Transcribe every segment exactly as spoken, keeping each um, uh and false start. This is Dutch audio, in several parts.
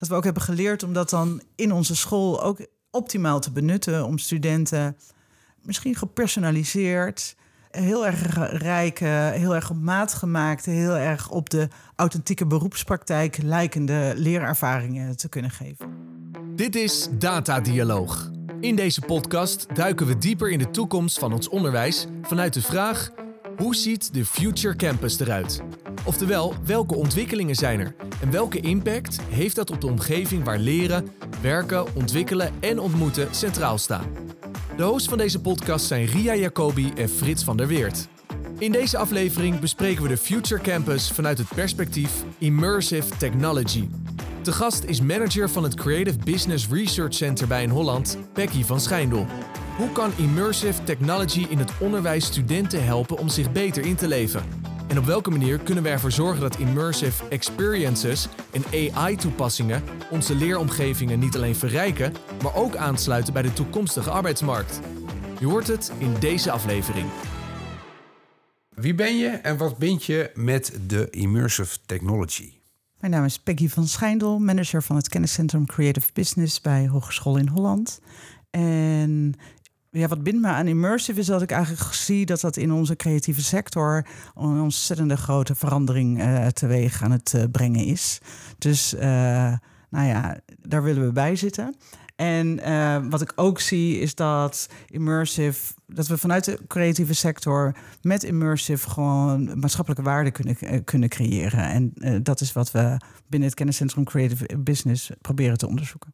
dat we ook hebben geleerd om dat dan in onze school ook optimaal te benutten. Om studenten misschien gepersonaliseerd, heel erg rijke, heel erg op maat gemaakte, heel erg op de authentieke beroepspraktijk lijkende leerervaringen te kunnen geven. Dit is Data Dialoog. In deze podcast duiken we dieper in de toekomst van ons onderwijs vanuit de vraag: hoe ziet de Future Campus eruit? Oftewel, welke ontwikkelingen zijn er en welke impact heeft dat op de omgeving waar leren, werken, ontwikkelen en ontmoeten centraal staan? De hosts van deze podcast zijn Ria Jacobi en Frits van der Weert. In deze aflevering bespreken we de Future Campus vanuit het perspectief Immersive Technology. De gast is manager van het Creative Business Research Center bij in Holland, Peggy van Schijndel. Hoe kan Immersive Technology in het onderwijs studenten helpen om zich beter in te leven? En op welke manier kunnen we ervoor zorgen dat immersive experiences en A I-toepassingen onze leeromgevingen niet alleen verrijken, maar ook aansluiten bij de toekomstige arbeidsmarkt? Je hoort het in deze aflevering. Wie ben je en wat bind je met de Immersive Technology? Mijn naam is Peggy van Schijndel, manager van het kenniscentrum Creative Business bij Hogeschool in Holland. En ja, wat bindt me aan immersive is dat ik eigenlijk zie dat dat in onze creatieve sector een ontzettende grote verandering uh, teweeg aan het uh, brengen is. Dus uh, nou ja, daar willen we bij zitten. En uh, wat ik ook zie is dat immersive, dat we vanuit de creatieve sector met immersive gewoon maatschappelijke waarde kunnen, uh, kunnen creëren. En uh, dat is wat we binnen het kenniscentrum Creative Business proberen te onderzoeken.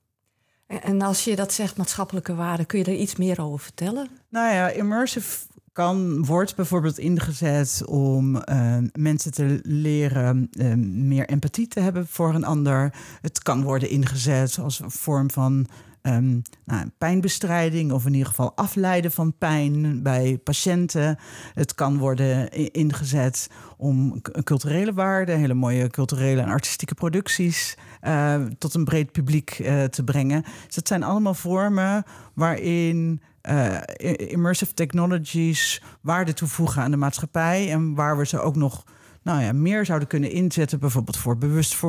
En als je dat zegt, maatschappelijke waarde, kun je er iets meer over vertellen? Nou ja, immersive kan, wordt bijvoorbeeld ingezet om uh, mensen te leren uh, meer empathie te hebben voor een ander. Het kan worden ingezet als een vorm van um, nou, pijnbestrijding of in ieder geval afleiden van pijn bij patiënten. Het kan worden ingezet om culturele waarden, hele mooie culturele en artistieke producties uh, tot een breed publiek uh, te brengen. Dus dat zijn allemaal vormen waarin Uh, immersive technologies waarde toevoegen aan de maatschappij en waar we ze ook nog nou ja, meer zouden kunnen inzetten, bijvoorbeeld voor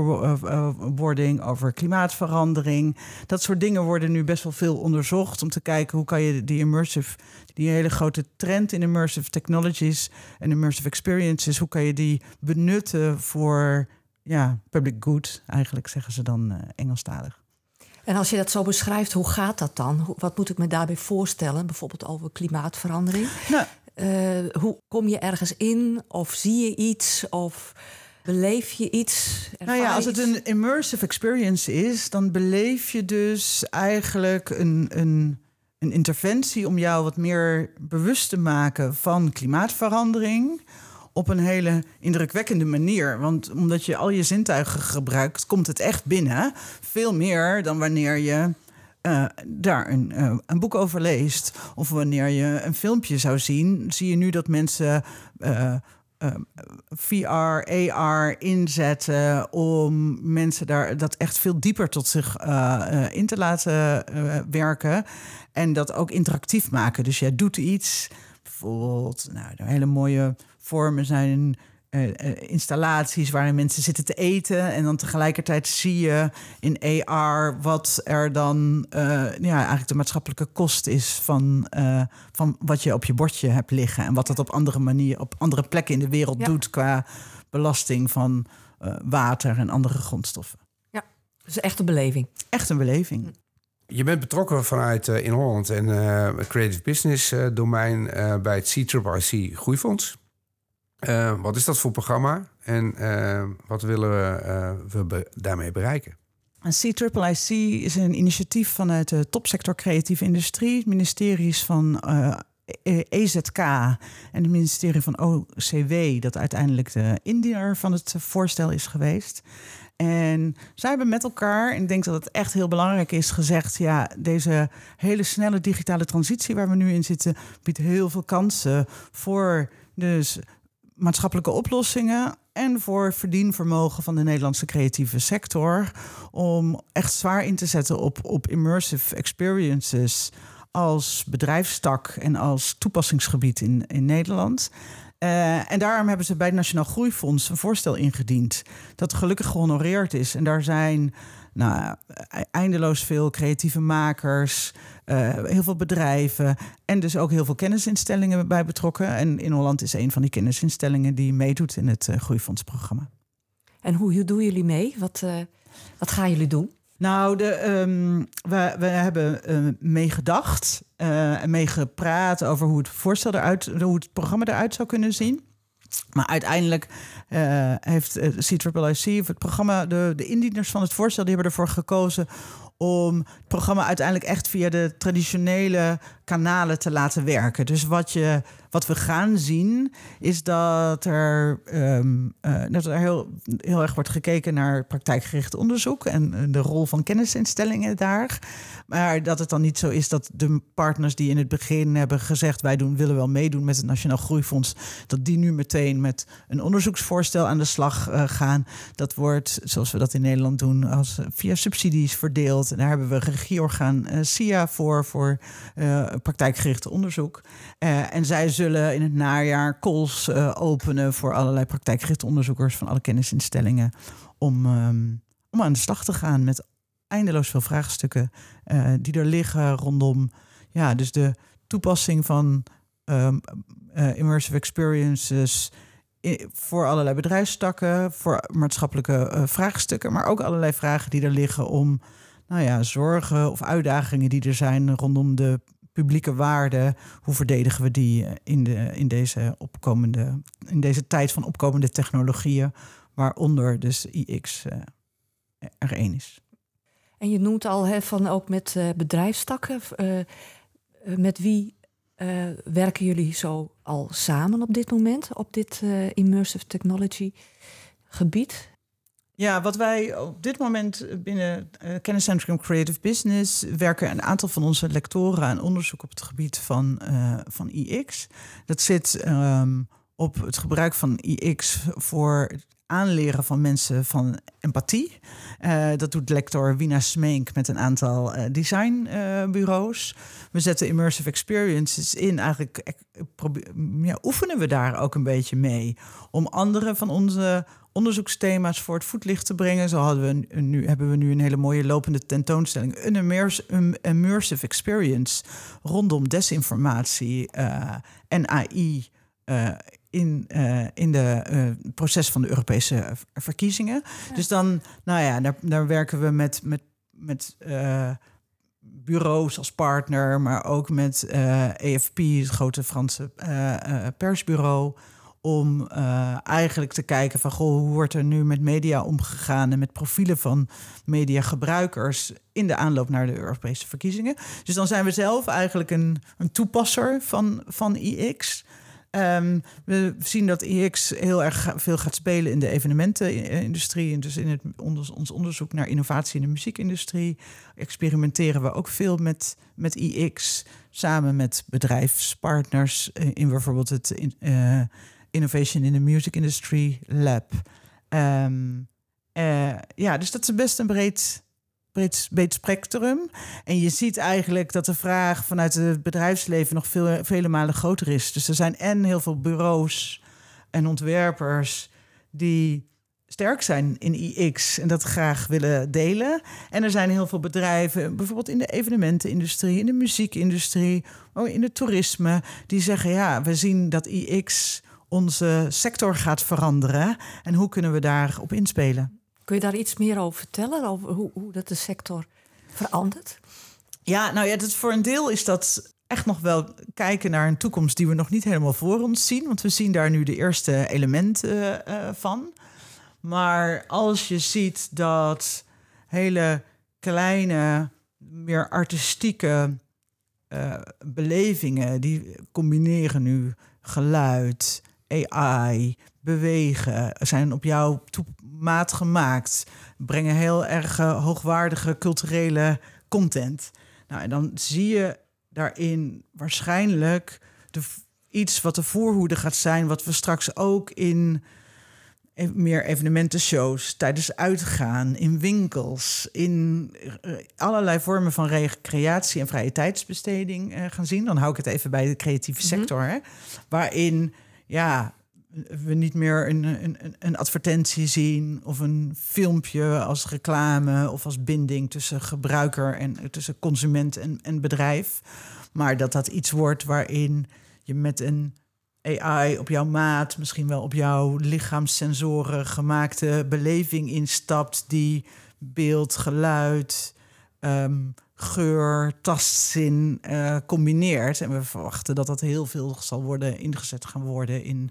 bewustwording over klimaatverandering. Dat soort dingen worden nu best wel veel onderzocht om te kijken hoe kan je die immersive, die hele grote trend in immersive technologies en immersive experiences, hoe kan je die benutten voor ja, public good, eigenlijk zeggen ze dan uh, Engelstalig. En als je dat zo beschrijft, hoe gaat dat dan? Wat moet ik me daarbij voorstellen? Bijvoorbeeld over klimaatverandering. Nou, uh, hoe kom je ergens in? Of zie je iets? Of beleef je iets? Nou ja, als het een immersive experience is, dan beleef je dus eigenlijk een, een, een interventie om jou wat meer bewust te maken van klimaatverandering op een hele indrukwekkende manier. Want omdat je al je zintuigen gebruikt, komt het echt binnen. Veel meer dan wanneer je uh, daar een, uh, een boek over leest. Of wanneer je een filmpje zou zien. Zie je nu dat mensen uh, uh, V R, A R inzetten om mensen daar dat echt veel dieper tot zich uh, uh, in te laten uh, werken. En dat ook interactief maken. Dus jij doet iets. Bijvoorbeeld, nou, een hele mooie vormen zijn uh, uh, installaties waarin mensen zitten te eten. En dan tegelijkertijd zie je in A R wat er dan uh, ja, eigenlijk de maatschappelijke kost is van, uh, van wat je op je bordje hebt liggen. En wat dat op andere manieren, op andere plekken in de wereld ja. doet qua belasting van uh, water en andere grondstoffen. Ja, dus echt een beleving. Echt een beleving. Je bent betrokken vanuit uh, in Holland en uh, Creative Business uh, domein uh, bij het C I I C Groeifonds. Uh, wat is dat voor programma en uh, wat willen we, uh, we be- daarmee bereiken? C I I C is een initiatief vanuit de topsector creatieve industrie, ministeries van uh, E Z K en het ministerie van O C W, dat uiteindelijk de indiener van het voorstel is geweest. En zij hebben met elkaar, en ik denk dat het echt heel belangrijk is, gezegd, ja, deze hele snelle digitale transitie waar we nu in zitten, biedt heel veel kansen voor dus maatschappelijke oplossingen en voor verdienvermogen van de Nederlandse creatieve sector om echt zwaar in te zetten op, op immersive experiences als bedrijfstak en als toepassingsgebied in, in Nederland. Uh, en daarom hebben ze bij het Nationaal Groeifonds een voorstel ingediend dat gelukkig gehonoreerd is. En daar zijn nou, eindeloos veel creatieve makers, uh, heel veel bedrijven en dus ook heel veel kennisinstellingen bij betrokken. En In Holland is een van die kennisinstellingen die meedoet in het uh, Groeifondsprogramma. En hoe doen jullie mee? Wat, uh, wat gaan jullie doen? Nou, de, um, we, we hebben uh, meegedacht uh, en meegepraat over hoe het voorstel eruit, hoe het programma eruit zou kunnen zien. Maar uiteindelijk uh, heeft uh, C I I C, of het programma, de, de indieners van het voorstel, die hebben ervoor gekozen om het programma uiteindelijk echt via de traditionele kanalen te laten werken. Dus wat, je, wat we gaan zien is dat er, um, uh, dat er heel, heel erg wordt gekeken naar praktijkgericht onderzoek en de rol van kennisinstellingen daar. Maar dat het dan niet zo is dat de partners die in het begin hebben gezegd wij doen, willen wel meedoen met het Nationaal Groeifonds, dat die nu meteen met een onderzoeksvoorstel aan de slag uh, gaan. Dat wordt, zoals we dat in Nederland doen, als via subsidies verdeeld. En daar hebben we regieorgaan uh, S I A voor, voor uh, praktijkgericht onderzoek. Uh, en zij zullen in het najaar calls uh, openen voor allerlei praktijkgerichte onderzoekers van alle kennisinstellingen om, um, om aan de slag te gaan met eindeloos veel vraagstukken uh, die er liggen rondom ja, dus de toepassing van um, uh, immersive experiences voor allerlei bedrijfstakken, voor maatschappelijke uh, vraagstukken, maar ook allerlei vragen die er liggen om nou ja, zorgen of uitdagingen die er zijn rondom de publieke waarden. Hoe verdedigen we die in, de, in, deze, opkomende, in deze tijd van opkomende technologieën, waaronder dus I X uh, er één is. En je noemt al hè, van ook met uh, bedrijfstakken. Uh, met wie uh, werken jullie zo al samen op dit moment, op dit uh, immersive technology gebied? Ja, wat wij op dit moment binnen uh, Kenniscentrum Creative Business werken een aantal van onze lectoren aan onderzoek op het gebied van, uh, van I X. Dat zit um, op het gebruik van I X voor het aanleren van mensen van empathie. Uh, dat doet lector Wina Smeenk met een aantal uh, designbureaus. Uh, we zetten immersive experiences in. Eigenlijk uh, probeer, ja, oefenen we daar ook een beetje mee om andere van onze onderzoeksthema's voor het voetlicht te brengen. Zo hadden we een, nu, hebben we nu een hele mooie lopende tentoonstelling. Een, immers, een immersive experience rondom desinformatie uh, en A I uh, in, uh, in de uh, proces van de Europese verkiezingen. Ja. Dus dan, nou ja, daar, daar werken we met, met, met uh, bureaus als partner, maar ook met uh, A F P, het grote Franse uh, uh, persbureau, om uh, eigenlijk te kijken van goh, hoe wordt er nu met media omgegaan en met profielen van mediagebruikers in de aanloop naar de Europese verkiezingen. Dus dan zijn we zelf eigenlijk een, een toepasser van, van I X. Um, we zien dat I X heel erg veel gaat spelen in de evenementenindustrie. En dus in het, onder, ons onderzoek naar innovatie in de muziekindustrie experimenteren we ook veel met, met I X. Samen met bedrijfspartners in bijvoorbeeld het in, uh, Innovation in the Music Industry Lab. Um, uh, ja, dus dat is best een breed, breed, breed spectrum. En je ziet eigenlijk dat de vraag vanuit het bedrijfsleven nog veel, vele malen groter is. Dus er zijn en heel veel bureaus en ontwerpers die sterk zijn in I X en dat graag willen delen. En er zijn heel veel bedrijven, bijvoorbeeld in de evenementenindustrie, in de muziekindustrie, in het toerisme, die zeggen ja, we zien dat I X onze sector gaat veranderen. En hoe kunnen we daarop inspelen? Kun je daar iets meer over vertellen? Over hoe, hoe dat de sector verandert? Ja, nou ja, dat voor een deel is dat echt nog wel kijken naar een toekomst die we nog niet helemaal voor ons zien. Want we zien daar nu de eerste elementen uh, van. Maar als je ziet dat hele kleine, meer artistieke uh, belevingen, die combineren nu geluid, A I, bewegen, zijn op jouw maat gemaakt, brengen heel erg uh, hoogwaardige culturele content. Nou, en dan zie je daarin waarschijnlijk de, iets wat de voorhoede gaat zijn, wat we straks ook in meer evenementenshows, tijdens uitgaan, in winkels, in allerlei vormen van recreatie en vrije tijdsbesteding uh, gaan zien. Dan hou ik het even bij de creatieve sector, mm-hmm. hè, waarin ja, we niet meer een, een, een advertentie zien of een filmpje als reclame of als binding tussen gebruiker en tussen consument en, en bedrijf. Maar dat dat iets wordt waarin je met een A I op jouw maat, misschien wel op jouw lichaamssensoren gemaakte beleving instapt die beeld, geluid, um, geur, tastzin uh, combineert. En we verwachten dat dat heel veel zal worden ingezet gaan worden in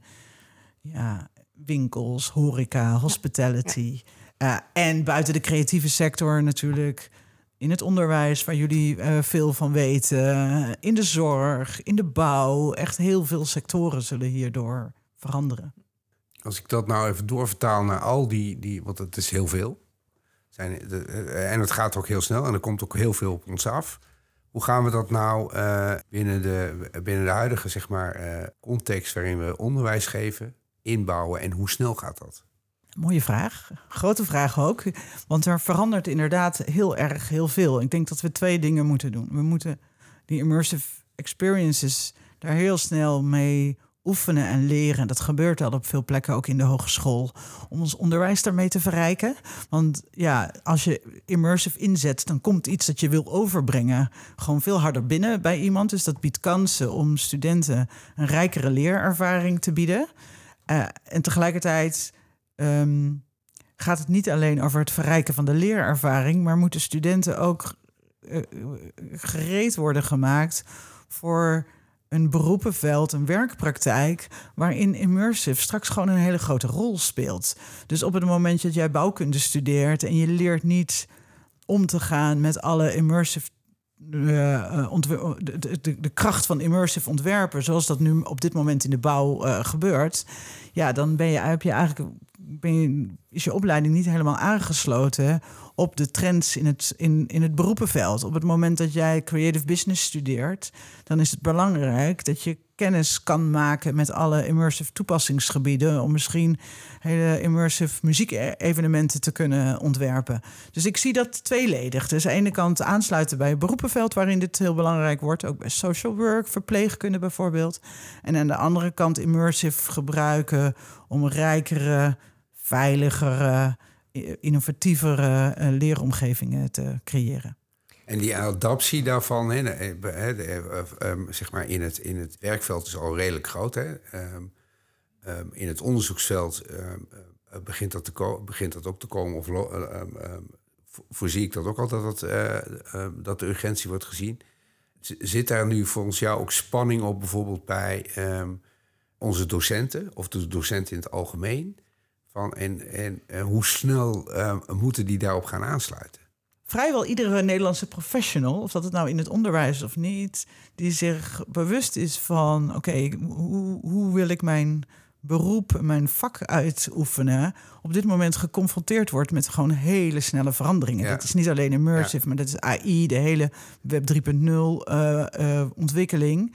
ja, winkels, horeca, hospitality. Ja. Uh, en buiten de creatieve sector natuurlijk in het onderwijs, waar jullie uh, veel van weten. In de zorg, in de bouw. Echt heel veel sectoren zullen hierdoor veranderen. Als ik dat nou even doorvertaal naar al die, die want het is heel veel. Zijn, de, en het gaat ook heel snel en er komt ook heel veel op ons af. Hoe gaan we dat nou uh, binnen, de, binnen de huidige zeg maar, uh, context waarin we onderwijs geven, inbouwen en hoe snel gaat dat? Mooie vraag. Grote vraag ook. Want er verandert inderdaad heel erg heel veel. Ik denk dat we twee dingen moeten doen. We moeten die immersive experiences daar heel snel mee oefenen en leren. Dat gebeurt al op veel plekken, ook in de hogeschool, om ons onderwijs daarmee te verrijken. Want ja, als je immersive inzet, dan komt iets dat je wil overbrengen gewoon veel harder binnen bij iemand. Dus dat biedt kansen om studenten een rijkere leerervaring te bieden. Uh, en tegelijkertijd um, gaat het niet alleen over het verrijken van de leerervaring, maar moeten studenten ook uh, gereed worden gemaakt voor een beroepenveld, een werkpraktijk, waarin immersive straks gewoon een hele grote rol speelt. Dus op het moment dat jij bouwkunde studeert en je leert niet om te gaan met alle immersive uh, ontwer- de, de, de kracht van immersive ontwerpen, zoals dat nu op dit moment in de bouw uh, gebeurt, ja, dan ben je, heb je eigenlijk ben je, is je opleiding niet helemaal aangesloten op de trends in het, in, in het beroepenveld. Op het moment dat jij creative business studeert, dan is het belangrijk dat je kennis kan maken met alle immersive toepassingsgebieden, om misschien hele immersive muziekevenementen te kunnen ontwerpen. Dus ik zie dat tweeledig. Dus aan de ene kant aansluiten bij het beroepenveld, waarin dit heel belangrijk wordt, ook bij social work, verpleegkunde bijvoorbeeld. En aan de andere kant immersive gebruiken om rijkere, veiligere, innovatievere uh, leeromgevingen te creëren. En die adaptie daarvan, hè, hè, um, zeg maar in het, in het werkveld is al redelijk groot. Hè. Um, um, in het onderzoeksveld um, uh, begint, dat te ko- begint dat ook te komen. Of lo- uh, um, um, voorzie ik dat ook al, dat, dat, uh, uh, dat de urgentie wordt gezien. Z- zit daar nu volgens jou ook spanning op bijvoorbeeld bij um, onze docenten, of de docenten in het algemeen? Van en, en uh, hoe snel uh, moeten die daarop gaan aansluiten? Vrijwel iedere Nederlandse professional, of dat het nou in het onderwijs is of niet, die zich bewust is van, oké, okay, hoe, hoe wil ik mijn beroep, mijn vak uitoefenen, op dit moment geconfronteerd wordt met gewoon hele snelle veranderingen. Ja. Dat is niet alleen immersive, ja. maar dat is A I, de hele Web drie punt nul uh, uh, ontwikkeling.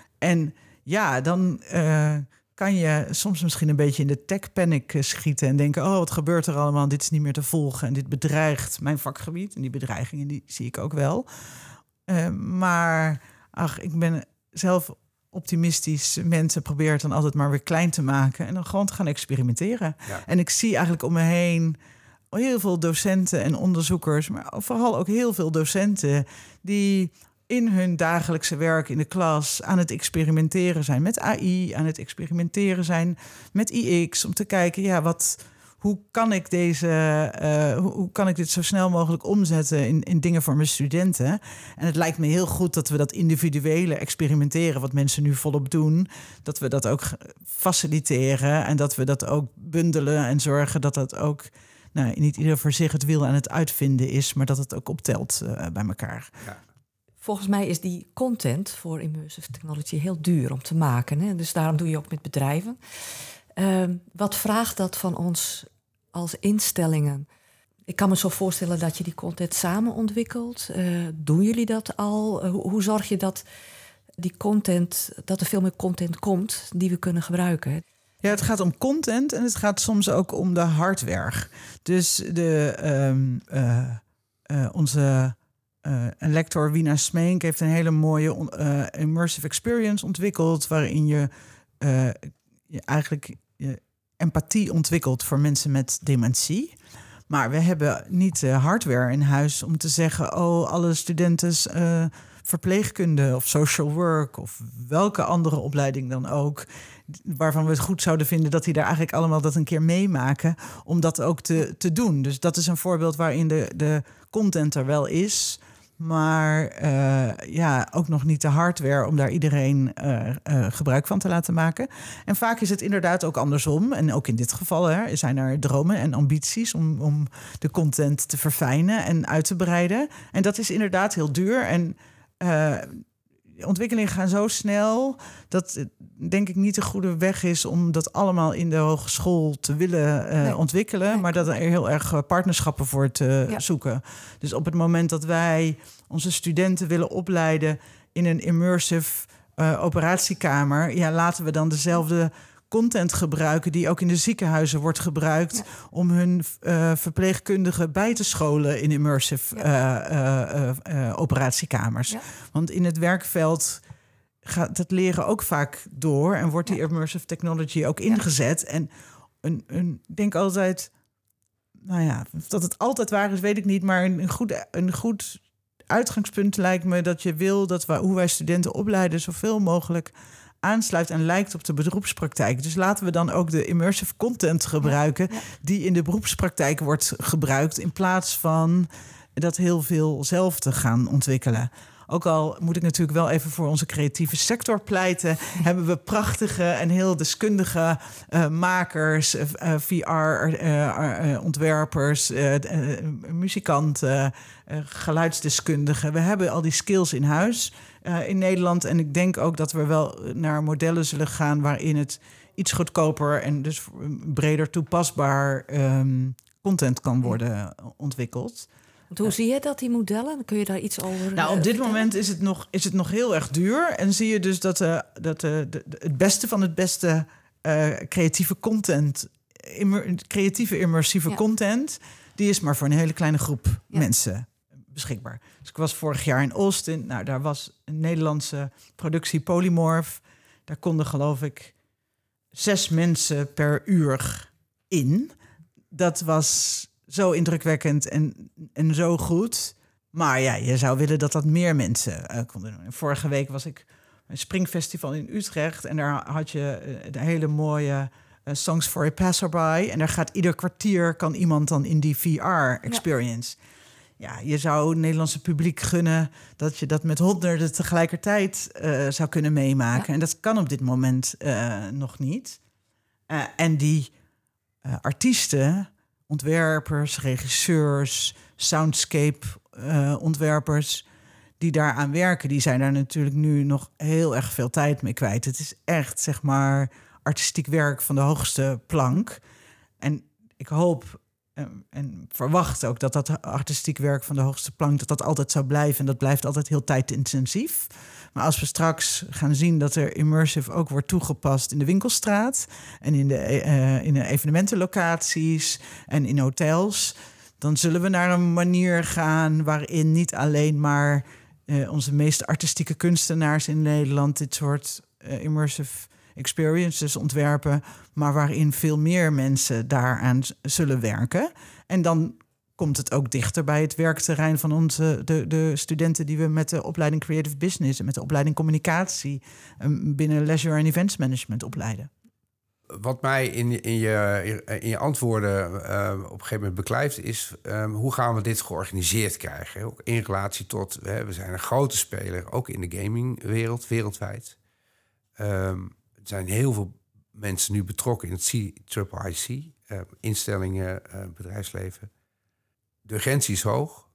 En ja, dan Uh, kan je soms misschien een beetje in de tech-panic schieten en denken, oh, wat gebeurt er allemaal? Dit is niet meer te volgen en dit bedreigt mijn vakgebied. En die bedreigingen, die zie ik ook wel. Uh, maar ach, ik ben zelf optimistisch. Mensen proberen het dan altijd maar weer klein te maken en dan gewoon te gaan experimenteren. Ja. En ik zie eigenlijk om me heen heel veel docenten en onderzoekers, maar vooral ook heel veel docenten die in hun dagelijkse werk in de klas aan het experimenteren zijn met A I, aan het experimenteren zijn met I X, om te kijken, ja, wat, hoe kan ik deze, uh, hoe, hoe kan ik dit zo snel mogelijk omzetten in, in dingen voor mijn studenten? En het lijkt me heel goed dat we dat individuele experimenteren, wat mensen nu volop doen, dat we dat ook faciliteren en dat we dat ook bundelen en zorgen dat dat ook, nou, niet ieder voor zich het wiel aan het uitvinden is, maar dat het ook optelt uh, bij elkaar. Ja. Volgens mij is die content voor immersive technology heel duur om te maken. Hè? Dus daarom doe je ook met bedrijven. Uh, wat vraagt dat van ons als instellingen? Ik kan me zo voorstellen dat je die content samen ontwikkelt. Uh, doen jullie dat al? Uh, hoe, hoe zorg je dat die content, dat er veel meer content komt die we kunnen gebruiken? Ja, het gaat om content en het gaat soms ook om de hardware. Dus de, um, uh, uh, onze Uh, een lector, Wina Smeenk, heeft een hele mooie uh, immersive experience ontwikkeld, waarin je, uh, je eigenlijk je empathie ontwikkelt voor mensen met dementie. Maar we hebben niet de hardware in huis om te zeggen, oh, alle studenten uh, verpleegkunde of social work of welke andere opleiding dan ook, waarvan we het goed zouden vinden dat die daar eigenlijk allemaal dat een keer meemaken, om dat ook te, te doen. Dus dat is een voorbeeld waarin de, de content er wel is, maar uh, ja, ook nog niet de hardware om daar iedereen uh, uh, gebruik van te laten maken. En vaak is het inderdaad ook andersom. En ook in dit geval hè, zijn er dromen en ambities om, om de content te verfijnen en uit te breiden. En dat is inderdaad heel duur. En uh, ontwikkelingen gaan zo snel dat het denk ik niet de goede weg is om dat allemaal in de hogeschool te willen uh, nee. ontwikkelen. Nee. Maar dat er heel erg partnerschappen voor te ja. zoeken. Dus op het moment dat wij onze studenten willen opleiden in een immersive uh, operatiekamer, ja, laten we dan dezelfde content gebruiken die ook in de ziekenhuizen wordt gebruikt, ja. om hun uh, verpleegkundigen bij te scholen in immersive ja. uh, uh, uh, uh, operatiekamers. Ja. Want in het werkveld gaat het leren ook vaak door en wordt die ja. immersive technology ook ingezet. Ja. En een, een, ik denk altijd, nou ja, of dat het altijd waar is, weet ik niet, maar een, een goed, een goed uitgangspunt lijkt me dat je wil dat we, hoe wij studenten opleiden, zoveel mogelijk aansluit en lijkt op de beroepspraktijk. Dus laten we dan ook de immersive content gebruiken ja, ja. die in de beroepspraktijk wordt gebruikt, in plaats van dat heel veel zelf te gaan ontwikkelen. Ook al moet ik natuurlijk wel even voor onze creatieve sector pleiten, hebben we prachtige en heel deskundige uh, makers, uh, V R-ontwerpers, uh, uh, uh, muzikanten, uh, geluidsdeskundigen. We hebben al die skills in huis uh, in Nederland. En ik denk ook dat we wel naar modellen zullen gaan waarin het iets goedkoper en dus breder toepasbaar um, content kan worden ontwikkeld. Hoe zie je dat, die modellen? Kun je daar iets over Nou, op dit vertellen? moment is het nog, is het nog heel erg duur. En zie je dus dat, uh, dat uh, de, de, het beste van het beste uh, creatieve content, immer, creatieve immersieve ja. content, die is maar voor een hele kleine groep ja. mensen beschikbaar. Dus ik was vorig jaar in Austin. Nou, daar was een Nederlandse productie Polymorph. Daar konden, geloof ik, zes mensen per uur in. Dat was zo indrukwekkend en, en zo goed. Maar ja, je zou willen dat dat meer mensen uh, konden doen. Vorige week was ik een springfestival in Utrecht en daar had je uh, de hele mooie uh, Songs for a Passerby. En daar gaat ieder kwartier kan iemand dan in die V R-experience. Ja. ja, je zou het Nederlandse publiek gunnen dat je dat met honderden tegelijkertijd uh, zou kunnen meemaken. Ja. En dat kan op dit moment uh, nog niet. Uh, en die uh, artiesten, ontwerpers, regisseurs, soundscape-ontwerpers uh, die daaraan werken, die zijn daar natuurlijk nu nog heel erg veel tijd mee kwijt. Het is echt, zeg maar, artistiek werk van de hoogste plank. En ik hoop en, en verwacht ook dat dat artistiek werk van de hoogste plank, dat dat altijd zou blijven. En dat blijft altijd heel tijdintensief. Maar als we straks gaan zien dat er immersive ook wordt toegepast in de winkelstraat en in de, uh, in de evenementenlocaties en in hotels, dan zullen we naar een manier gaan waarin niet alleen maar uh, onze meest artistieke kunstenaars in Nederland dit soort uh, immersive experiences ontwerpen, maar waarin veel meer mensen daaraan zullen werken. En dan komt het ook dichter bij het werkterrein van onze de, de studenten die we met de opleiding Creative Business en met de opleiding Communicatie um, binnen Leisure en Events Management opleiden. Wat mij in, in, je, in je antwoorden uh, op een gegeven moment beklijft is um, hoe gaan we dit georganiseerd krijgen? Ook in relatie tot, hè, we zijn een grote speler, ook in de gamingwereld, wereldwijd. Um, er zijn heel veel mensen nu betrokken in het C I C, uh, instellingen, uh, bedrijfsleven. De urgentie is hoog.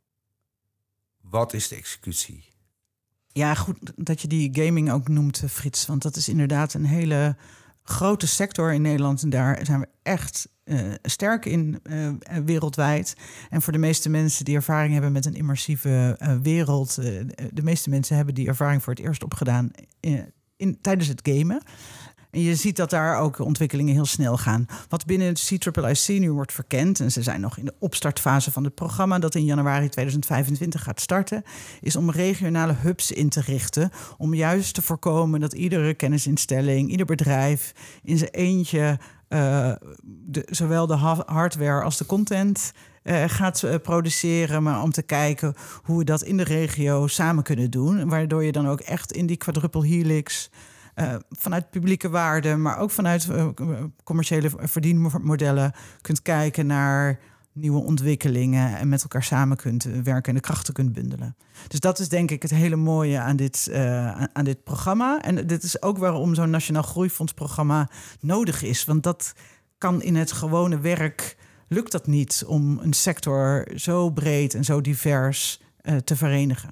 Wat is de executie? Ja, goed dat je die gaming ook noemt, Frits. Want dat is inderdaad een hele grote sector in Nederland. En daar zijn we echt uh, sterk in uh, wereldwijd. En voor de meeste mensen die ervaring hebben met een immersieve uh, wereld, Uh, de meeste mensen hebben die ervaring voor het eerst opgedaan in, in, tijdens het gamen. En je ziet dat daar ook ontwikkelingen heel snel gaan. Wat binnen het C I I C nu wordt verkend, en ze zijn nog in de opstartfase van het programma dat in januari tweeduizend vijfentwintig gaat starten, is om regionale hubs in te richten, om juist te voorkomen dat iedere kennisinstelling, ieder bedrijf in zijn eentje uh, de, zowel de ha- hardware als de content uh, gaat uh, produceren, maar om te kijken hoe we dat in de regio samen kunnen doen. Waardoor je dan ook echt in die quadruple helix uh, vanuit publieke waarde, maar ook vanuit uh, commerciële verdienmodellen kunt kijken naar nieuwe ontwikkelingen en met elkaar samen kunt werken en de krachten kunt bundelen. Dus dat is denk ik het hele mooie aan dit, uh, aan dit programma. En dit is ook waarom zo'n Nationaal Groeifondsprogramma nodig is. Want dat kan in het gewone werk, lukt dat niet om een sector zo breed en zo divers uh, te verenigen.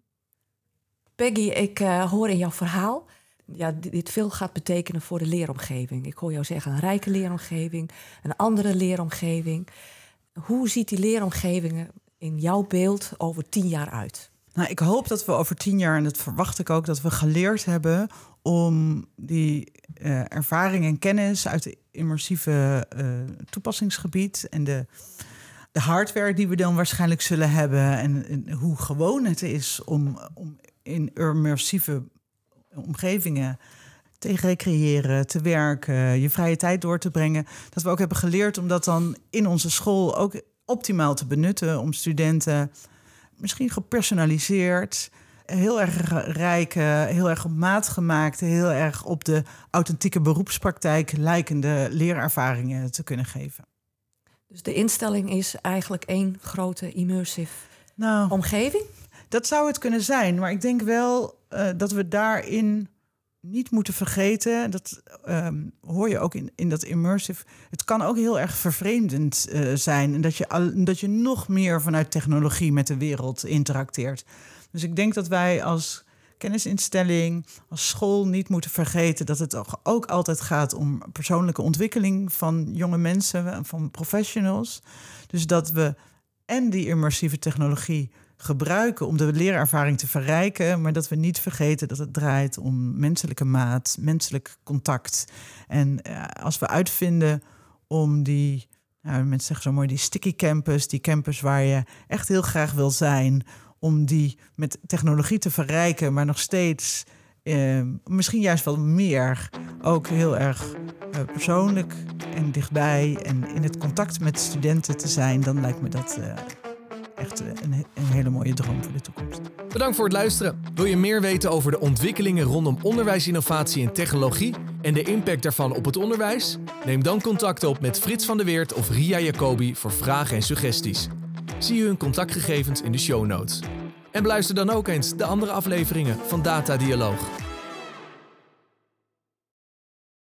Peggy, ik uh, hoor in jouw verhaal, ja, dit veel gaat betekenen voor de leeromgeving. Ik hoor jou zeggen een rijke leeromgeving, een andere leeromgeving. Hoe ziet die leeromgeving in jouw beeld over tien jaar uit? Nou, ik hoop dat we over tien jaar, en dat verwacht ik ook, dat we geleerd hebben om die uh, ervaring en kennis uit het immersieve uh, toepassingsgebied en de, de hardware die we dan waarschijnlijk zullen hebben en, en hoe gewoon het is om, om in immersieve omgevingen te recreëren, te werken, je vrije tijd door te brengen. Dat we ook hebben geleerd om dat dan in onze school ook optimaal te benutten. Om studenten misschien gepersonaliseerd, heel erg rijke, heel erg op maat gemaakte, heel erg op de authentieke beroepspraktijk lijkende leerervaringen te kunnen geven. Dus de instelling is eigenlijk één grote immersive nou, omgeving? Dat zou het kunnen zijn, maar ik denk wel uh, dat we daarin niet moeten vergeten, dat um, hoor je ook in, in dat immersive. Het kan ook heel erg vervreemdend uh, zijn. En dat je, al, dat je nog meer vanuit technologie met de wereld interacteert. Dus ik denk dat wij als kennisinstelling, als school niet moeten vergeten dat het ook altijd gaat om persoonlijke ontwikkeling van jonge mensen, van professionals. Dus dat we en die immersieve technologie gebruiken om de leerervaring te verrijken, maar dat we niet vergeten dat het draait om menselijke maat, menselijk contact. En uh, als we uitvinden om die, nou, mensen zeggen zo mooi, die sticky campus, die campus waar je echt heel graag wil zijn, om die met technologie te verrijken, maar nog steeds, uh, misschien juist wel meer, ook heel erg uh, persoonlijk en dichtbij en in het contact met studenten te zijn, dan lijkt me dat Uh, echt een, een hele mooie droom voor de toekomst. Bedankt voor het luisteren. Wil je meer weten over de ontwikkelingen rondom onderwijsinnovatie en technologie en de impact daarvan op het onderwijs? Neem dan contact op met Frits van der Weert of Ria Jacobi voor vragen en suggesties. Zie hun contactgegevens in de show notes. En beluister dan ook eens de andere afleveringen van Data Dialoog.